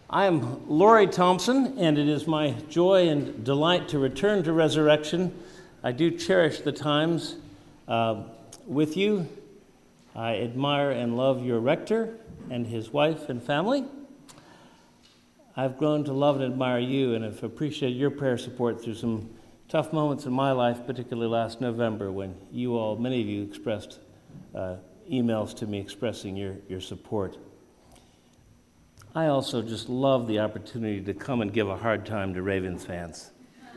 I am Laurie Thompson, and it is my joy and delight to return to Resurrection. I do cherish the times with you. I admire and love your rector and his wife and family. I've grown to love and admire you, and have appreciated your prayer support through some tough moments in my life, particularly last November when many of you expressed emails to me expressing your support. I also just love the opportunity to come and give a hard time to Ravens fans.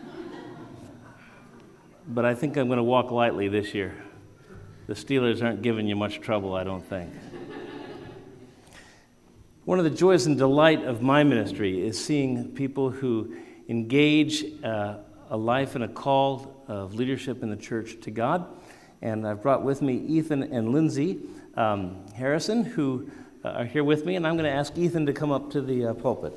But I think I'm going to walk lightly this year. The Steelers aren't giving you much trouble, I don't think. One of the joys and delight of my ministry is seeing people who engage a life and a call of leadership in the church to God. And I've brought with me Ethan and Lindsay Harrison, who are here with me, and I'm going to ask Ethan to come up to the pulpit.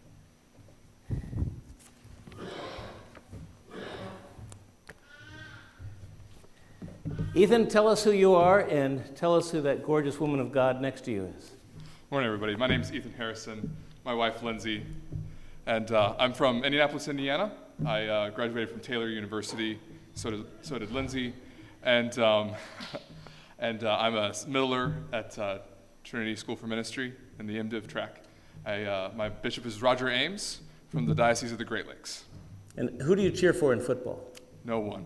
Ethan, tell us who you are, and tell us who that gorgeous woman of God next to you is. Morning, everybody. My name is Ethan Harrison, my wife, Lindsay, and I'm from Indianapolis, Indiana. I graduated from Taylor University, so did Lindsay, and I'm a middler at Trinity School for Ministry in the MDiv track. My bishop is Roger Ames from the Diocese of the Great Lakes. And who do you cheer for in football? No one.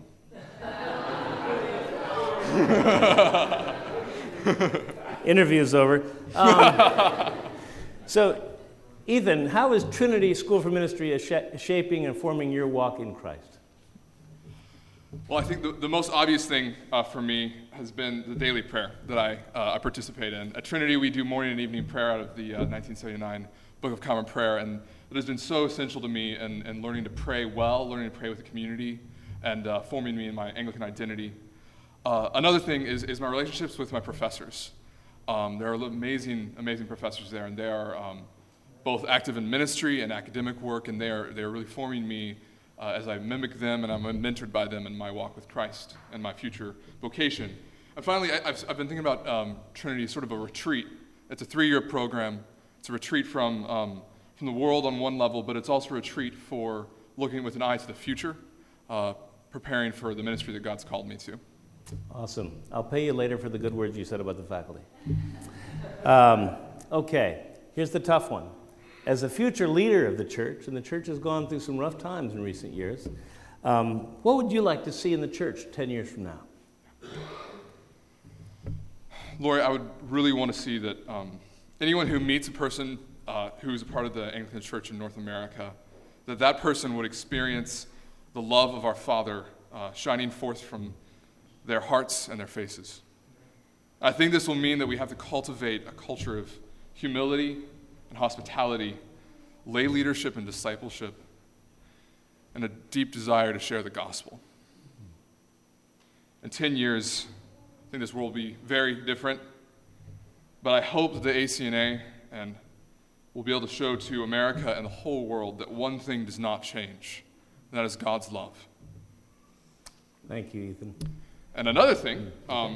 Interview's over. So, Ethan, how is Trinity School for Ministry shaping and forming your walk in Christ? Well, I think the most obvious thing for me has been the daily prayer that I participate in. At Trinity, we do morning and evening prayer out of the 1979 Book of Common Prayer, and it has been so essential to me in learning to pray well, learning to pray with the community, and forming me in my Anglican identity. Another thing is my relationships with my professors. There are amazing, amazing professors there, and they are both active in ministry and academic work, and they are really forming me as I mimic them, and I'm mentored by them in my walk with Christ and my future vocation. And finally, I've been thinking about Trinity as sort of a retreat. It's a 3-year program. It's a retreat from the world on one level, but it's also a retreat for looking with an eye to the future, preparing for the ministry that God's called me to. Awesome. I'll pay you later for the good words you said about the faculty. Okay, here's the tough one. As a future leader of the church, and the church has gone through some rough times in recent years, what would you like to see in the church 10 years from now? Laurie, I would really want to see that anyone who meets a person who's a part of the Anglican Church in North America, that person would experience the love of our Father shining forth from their hearts and their faces. I think this will mean that we have to cultivate a culture of humility and hospitality, lay leadership and discipleship, and a deep desire to share the gospel. In 10 years, I think this world will be very different, but I hope that the ACNA and will be able to show to America and the whole world that one thing does not change, and that is God's love. Thank you, Ethan. And another thing,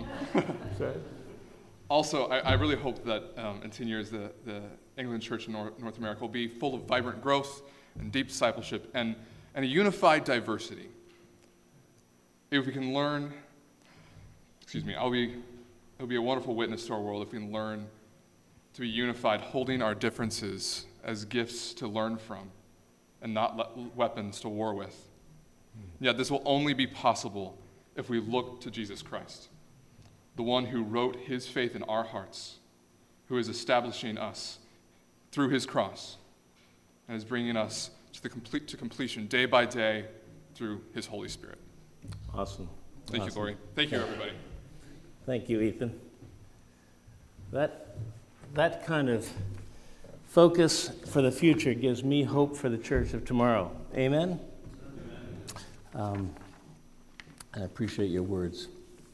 also, I really hope that in 10 years the Anglican Church in North America will be full of vibrant growth and deep discipleship and a unified diversity. If we can learn, it'll be a wonderful witness to our world if we can learn to be unified, holding our differences as gifts to learn from and not weapons to war with. Yet this will only be possible if we look to Jesus Christ, the one who wrote his faith in our hearts, who is establishing us through his cross and is bringing us to completion day by day through his Holy Spirit. Awesome. Thank you, Laurie. Thank you, everybody. Thank you, Ethan. That kind of focus for the future gives me hope for the church of tomorrow. Amen? I appreciate your words.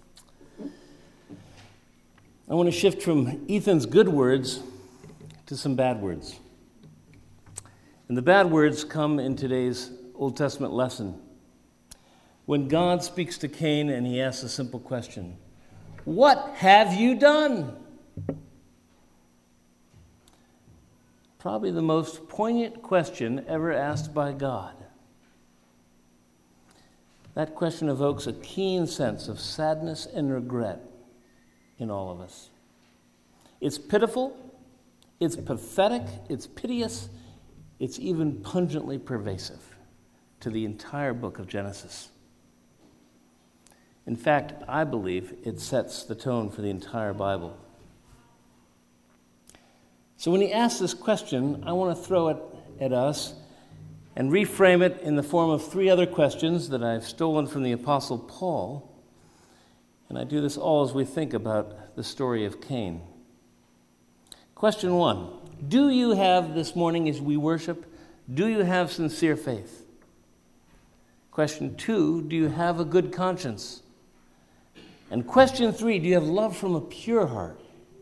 I want to shift from Ethan's good words to some bad words. And the bad words come in today's Old Testament lesson. When God speaks to Cain and he asks a simple question, "What have you done?" probably the most poignant question ever asked by God. That question evokes a keen sense of sadness and regret in all of us. It's pitiful, it's pathetic, it's piteous, it's even pungently pervasive to the entire book of Genesis. In fact, I believe it sets the tone for the entire Bible. So when he asks this question, I want to throw it at us and reframe it in the form of three other questions that I've stolen from the Apostle Paul. And I do this all as we think about the story of Cain. Question 1. Do you have this morning as we worship, do you have sincere faith? Question 2. Do you have a good conscience? And question 3. Do you have love from a pure heart?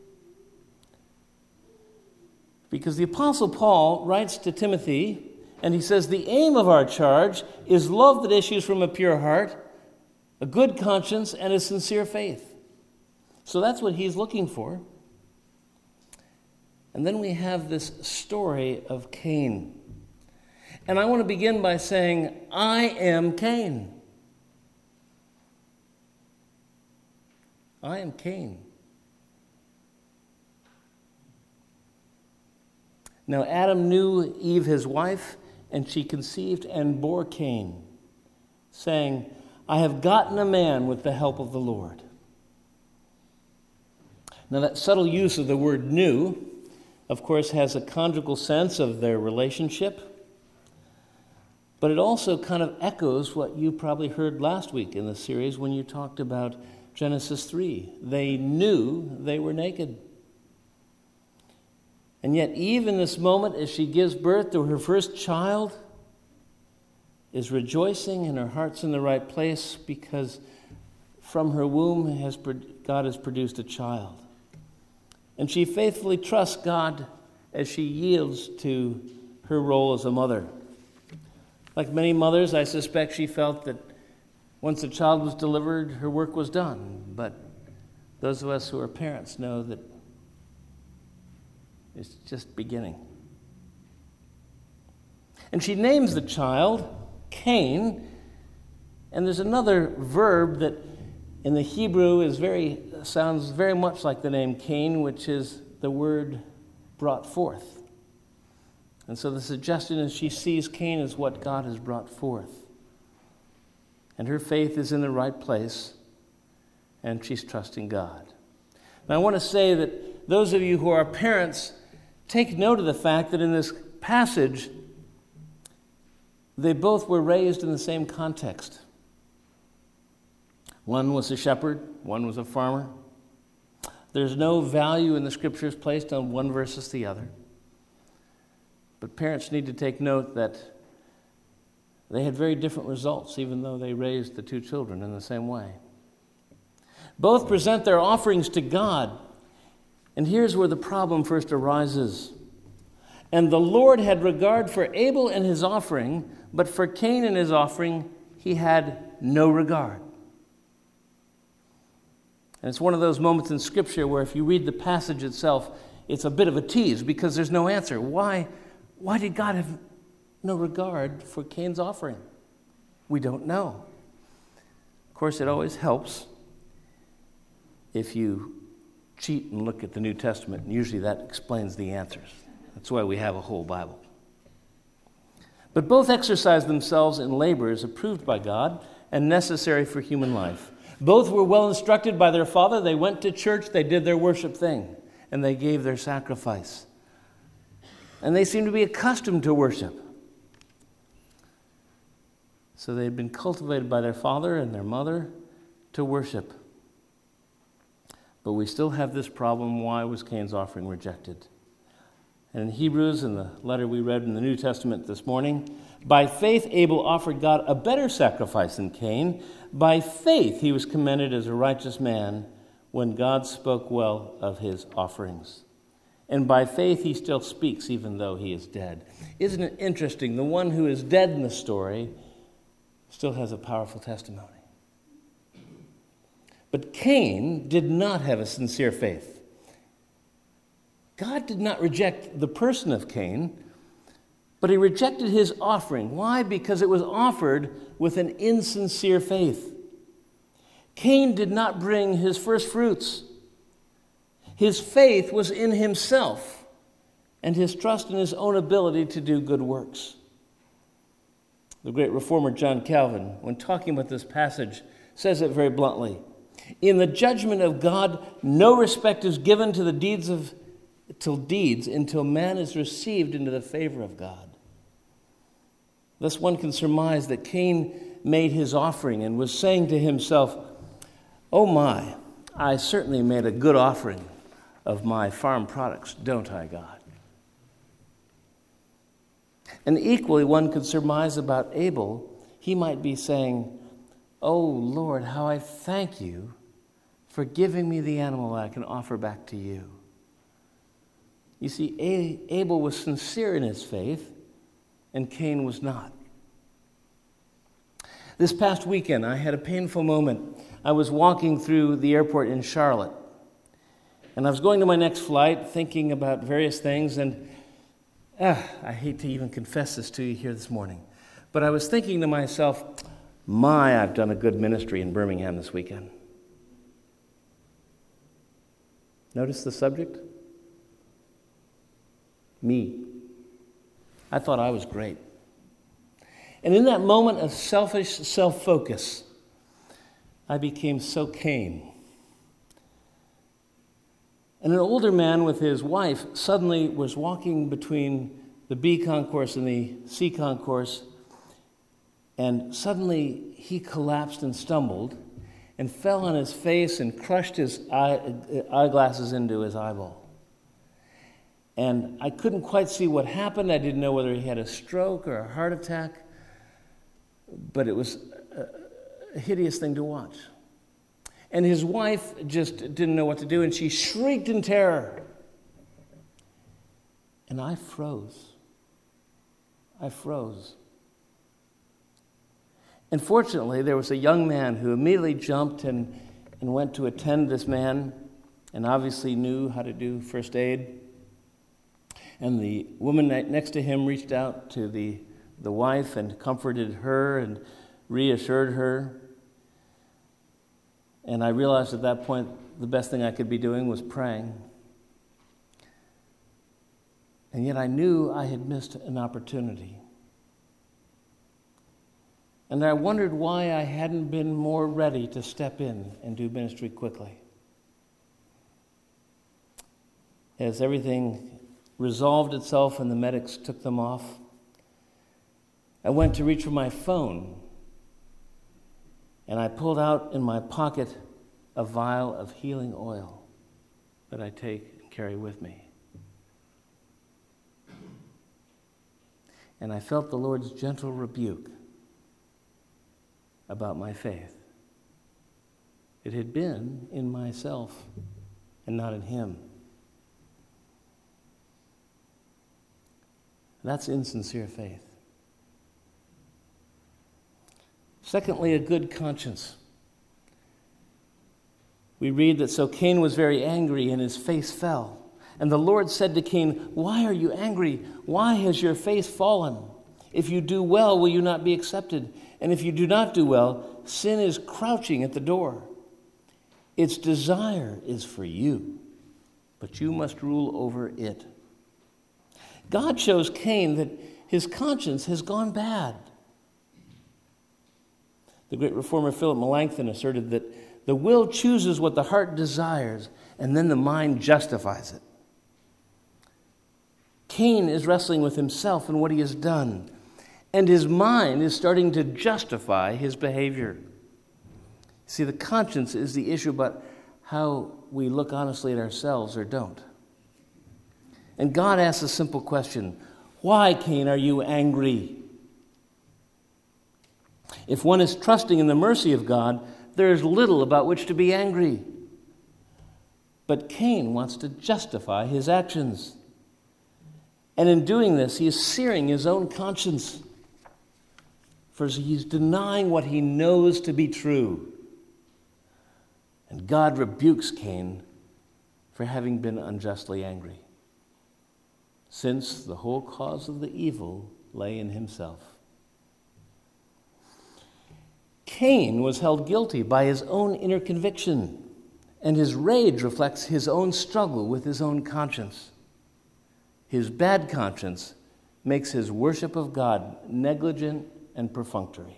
Because the Apostle Paul writes to Timothy, and he says, the aim of our charge is love that issues from a pure heart, a good conscience, and a sincere faith. So that's what he's looking for. And then we have this story of Cain. And I want to begin by saying, I am Cain. I am Cain. Now Adam knew Eve, his wife, and she conceived and bore Cain, saying, I have gotten a man with the help of the Lord. Now that subtle use of the word knew, of course, has a conjugal sense of their relationship, but it also kind of echoes what you probably heard last week in the series when you talked about Genesis 3. They knew they were naked. And yet Eve, in this moment, as she gives birth to her first child, is rejoicing and her heart's in the right place because from her womb God has produced a child. And she faithfully trusts God as she yields to her role as a mother. Like many mothers, I suspect she felt that once the child was delivered, her work was done. But those of us who are parents know that it's just beginning. And she names the child Cain, and there's another verb that in the Hebrew sounds very much like the name Cain, which is the word brought forth. And so the suggestion is she sees Cain as what God has brought forth. And her faith is in the right place, and she's trusting God. Now I want to say that those of you who are parents, take note of the fact that in this passage, they both were raised in the same context. One was a shepherd, one was a farmer. There's no value in the scriptures placed on one versus the other. But parents need to take note that they had very different results, even though they raised the two children in the same way. Both present their offerings to God. And here's where the problem first arises. And the Lord had regard for Abel and his offering, but for Cain and his offering, he had no regard. And it's one of those moments in Scripture where if you read the passage itself, it's a bit of a tease because there's no answer. Why did God have no regard for Cain's offering? We don't know. Of course, it always helps if you cheat and look at the New Testament, and usually that explains the answers. That's why we have a whole Bible. But both exercised themselves in labors approved by God and necessary for human life. Both were well instructed by their father. They went to church, they did their worship thing, and they gave their sacrifice. And they seemed to be accustomed to worship. So they had been cultivated by their father and their mother to worship. But we still have this problem. Why was Cain's offering rejected? And in Hebrews, in the letter we read in the New Testament this morning, by faith Abel offered God a better sacrifice than Cain. By faith he was commended as a righteous man when God spoke well of his offerings. And by faith he still speaks even though he is dead. Isn't it interesting? The one who is dead in the story still has a powerful testimony. But Cain did not have a sincere faith. God did not reject the person of Cain, but he rejected his offering. Why? Because it was offered with an insincere faith. Cain did not bring his first fruits. His faith was in himself and his trust in his own ability to do good works. The great reformer John Calvin, when talking about this passage, says it very bluntly. In the judgment of God, no respect is given to the deeds until man is received into the favor of God. Thus one can surmise that Cain made his offering and was saying to himself, "Oh my, I certainly made a good offering of my farm products, don't I, God?" And equally, one could surmise about Abel, he might be saying, "Oh Lord, how I thank you for giving me the animal that I can offer back to you." You see, Abel was sincere in his faith, and Cain was not. This past weekend, I had a painful moment. I was walking through the airport in Charlotte, and I was going to my next flight, thinking about various things, and I hate to even confess this to you here this morning, but I was thinking to myself, I've done a good ministry in Birmingham this weekend. Notice the subject? Me. I thought I was great. And in that moment of selfish self-focus, I became so Cain. And an older man with his wife suddenly was walking between the B concourse and the C concourse, and suddenly he collapsed and stumbled and fell on his face and crushed his eyeglasses into his eyeball. And I couldn't quite see what happened. I didn't know whether he had a stroke or a heart attack, but it was a hideous thing to watch. And his wife just didn't know what to do, and she shrieked in terror. And I froze. And fortunately, there was a young man who immediately jumped and went to attend this man, and obviously knew how to do first aid. And the woman next to him reached out to the wife and comforted her and reassured her. And I realized at that point the best thing I could be doing was praying. And yet I knew I had missed an opportunity. And I wondered why I hadn't been more ready to step in and do ministry quickly. As everything resolved itself and the medics took them off, I went to reach for my phone, and I pulled out in my pocket a vial of healing oil that I take and carry with me. And I felt the Lord's gentle rebuke about my faith. It had been in myself and not in Him. That's insincere faith. Secondly, a good conscience. We read that so Cain was very angry and his face fell. And the Lord said to Cain, "Why are you angry? Why has your face fallen? If you do well, will you not be accepted? And if you do not do well, sin is crouching at the door. Its desire is for you, but you must rule over it." God shows Cain that his conscience has gone bad. The great reformer Philip Melanchthon asserted that the will chooses what the heart desires, and then the mind justifies it. Cain is wrestling with himself and what he has done, and his mind is starting to justify his behavior. See, the conscience is the issue about how we look honestly at ourselves or don't. And God asks a simple question: why, Cain, are you angry? If one is trusting in the mercy of God, there is little about which to be angry. But Cain wants to justify his actions. And in doing this, he is searing his own conscience. For he's denying what he knows to be true. And God rebukes Cain for having been unjustly angry. since the whole cause of the evil lay in himself. Cain was held guilty by his own inner conviction, and his rage reflects his own struggle with his own conscience. His bad conscience makes his worship of God negligent and perfunctory.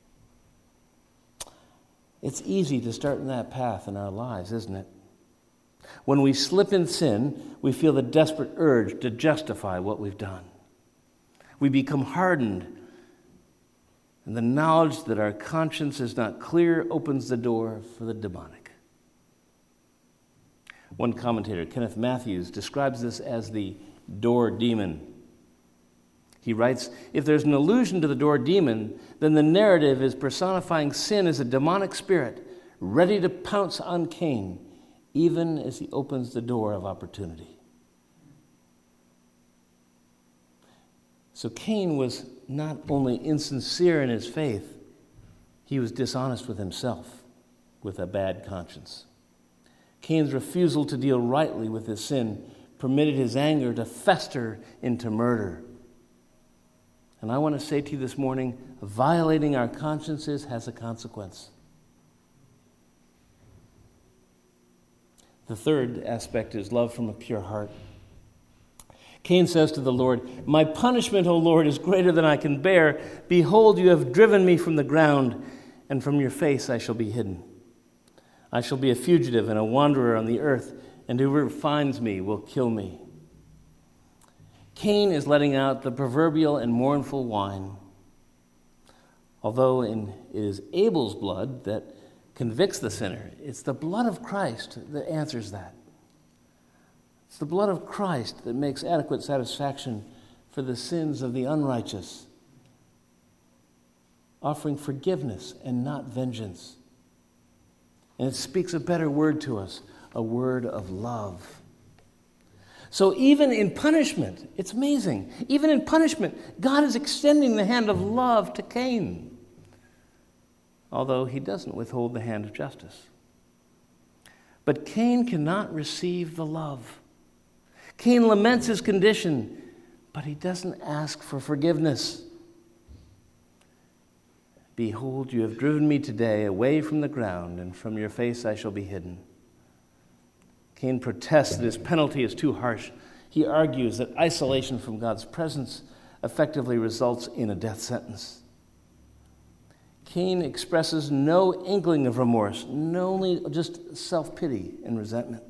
It's easy to start in that path in our lives, isn't it? When we slip in sin, we feel the desperate urge to justify what we've done. We become hardened, and the knowledge that our conscience is not clear opens the door for the demonic. One commentator, Kenneth Matthews, describes this as the door demon. He writes, if there's an allusion to the door demon, then the narrative is personifying sin as a demonic spirit ready to pounce on Cain, even as he opens the door of opportunity. So Cain was not only insincere in his faith, he was dishonest with himself, with a bad conscience. Cain's refusal to deal rightly with his sin permitted his anger to fester into murder. And I want to say to you this morning, violating our consciences has a consequence. The third aspect is love from a pure heart. Cain says to the Lord, my punishment, O Lord, is greater than I can bear. Behold, you have driven me from the ground, and from your face I shall be hidden. I shall be a fugitive and a wanderer on the earth, and whoever finds me will kill me. Cain is letting out the proverbial and mournful whine. Although it is Abel's blood that convicts the sinner, it's the blood of Christ that answers that. It's the blood of Christ that makes adequate satisfaction for the sins of the unrighteous, offering forgiveness and not vengeance. And it speaks a better word to us, a word of love. So even in punishment, it's amazing, even in punishment, God is extending the hand of love to Cain, although he doesn't withhold the hand of justice. But Cain cannot receive the love. Cain laments his condition, but he doesn't ask for forgiveness. Behold, you have driven me today away from the ground, and from your face I shall be hidden. Cain protests that his penalty is too harsh. He argues that isolation from God's presence effectively results in a death sentence. Cain expresses no inkling of remorse, only just self-pity and resentment.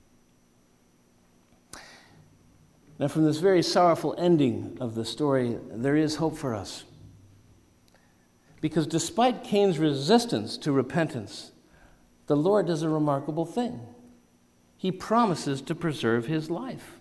Now, from this very sorrowful ending of the story, there is hope for us. Because despite Cain's resistance to repentance, the Lord does a remarkable thing. He promises to preserve his life.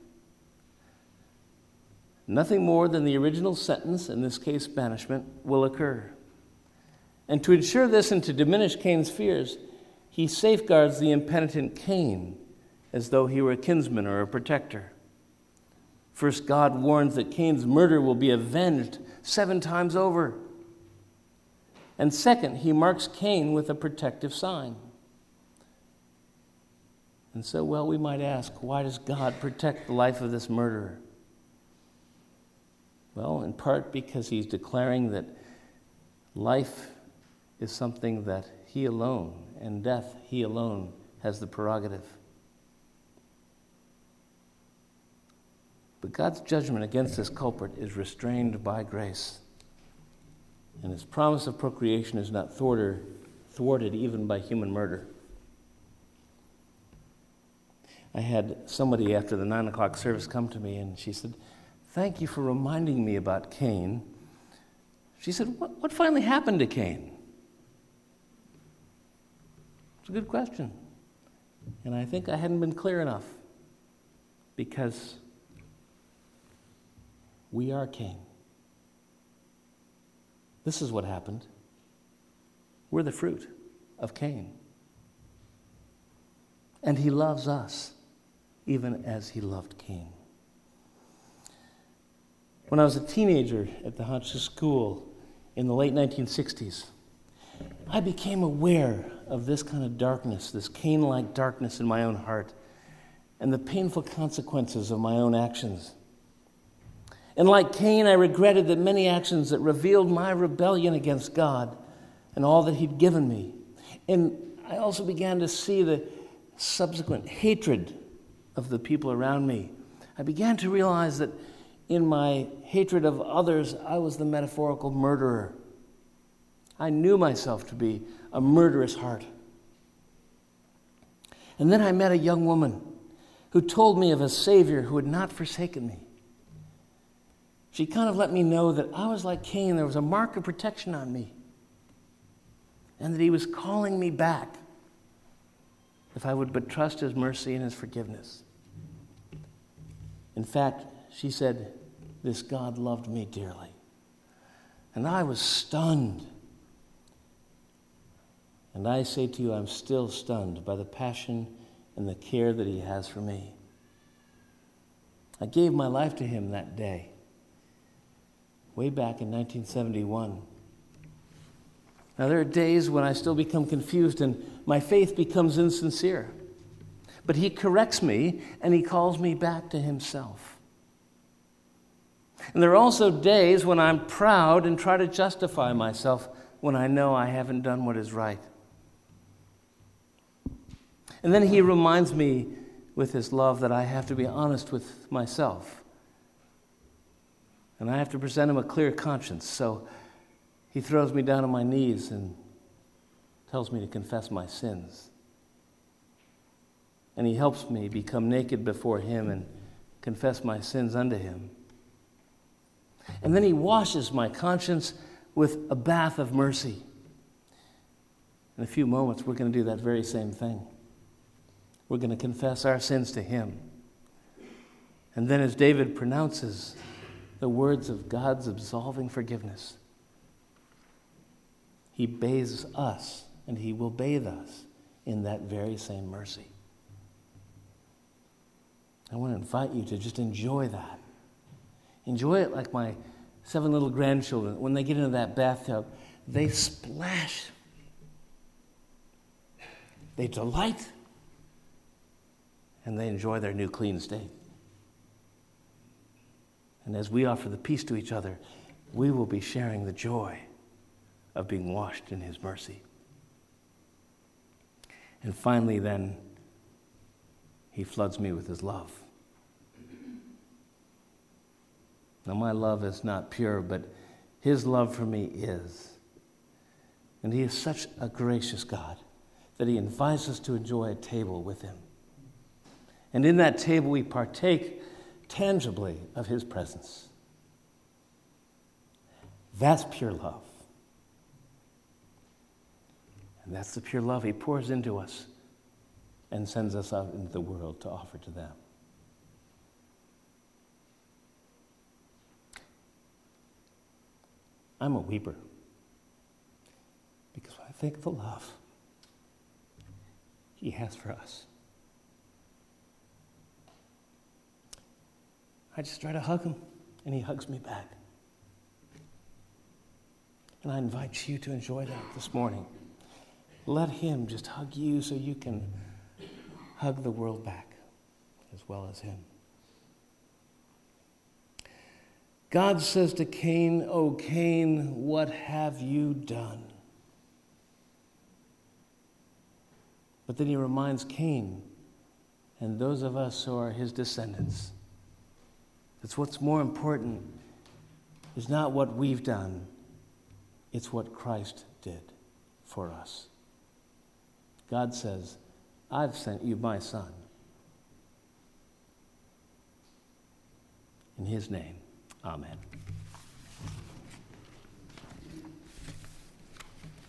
Nothing more than the original sentence, in this case banishment, will occur. And to ensure this and to diminish Cain's fears, he safeguards the impenitent Cain as though he were a kinsman or a protector. First, God warns that Cain's murder will be avenged 7 times over. And second, he marks Cain with a protective sign. And so, well, we might ask, why does God protect the life of this murderer? Well, in part because he's declaring that life is something that he alone, and death he alone, has the prerogative. But God's judgment against this culprit is restrained by grace. And his promise of procreation is not thwarted even by human murder. I had somebody after the 9 o'clock service come to me, and she said, thank you for reminding me about Cain. She said, what finally happened to Cain? It's a good question. And I think I hadn't been clear enough, because we are Cain. This is what happened. We're the fruit of Cain. And he loves us, even as he loved Cain. When I was a teenager at the Hotchkiss School in the late 1960s, I became aware of this kind of darkness, this Cain-like darkness in my own heart, and the painful consequences of my own actions. And like Cain, I regretted that many actions that revealed my rebellion against God and all that he'd given me. And I also began to see the subsequent hatred of the people around me. I began to realize that in my hatred of others, I was the metaphorical murderer. I knew myself to be a murderous heart. And then I met a young woman who told me of a Savior who had not forsaken me. She kind of let me know that I was like Cain. There was a mark of protection on me. And that he was calling me back if I would but trust his mercy and his forgiveness. In fact, she said, this God loved me dearly. And I was stunned. And I say to you, I'm still stunned by the passion and the care that he has for me. I gave my life to him that day, way back in 1971. Now, there are days when I still become confused and my faith becomes insincere. But he corrects me and he calls me back to himself. And there are also days when I'm proud and try to justify myself when I know I haven't done what is right. And then he reminds me with his love that I have to be honest with myself. And I have to present him a clear conscience. So he throws me down on my knees and tells me to confess my sins. And he helps me become naked before him and confess my sins unto him. And then he washes my conscience with a bath of mercy. In a few moments, we're going to do that very same thing. We're going to confess our sins to him. And then as David pronounces the words of God's absolving forgiveness, he bathes us, and he will bathe us in that very same mercy. I want to invite you to just enjoy that. Enjoy it like my 7 little grandchildren. When they get into that bathtub, they splash. They delight. And they enjoy their new clean state. And as we offer the peace to each other, we will be sharing the joy of being washed in his mercy. And finally, then, he floods me with his love. Now, my love is not pure, but his love for me is. And he is such a gracious God that he invites us to enjoy a table with him. And in that table, we partake tangibly of his presence. That's pure love. And that's the pure love he pours into us and sends us out into the world to offer to them. I'm a weeper because when I think of the love he has for us, I just try to hug him, and he hugs me back. And I invite you to enjoy that this morning. Let him just hug you so you can hug the world back as well as him. God says to Cain, "O Cain, what have you done?" But then he reminds Cain and those of us who are his descendants, that's what's more important is not what we've done, it's what Christ did for us. God says, I've sent you my son. In his name, amen.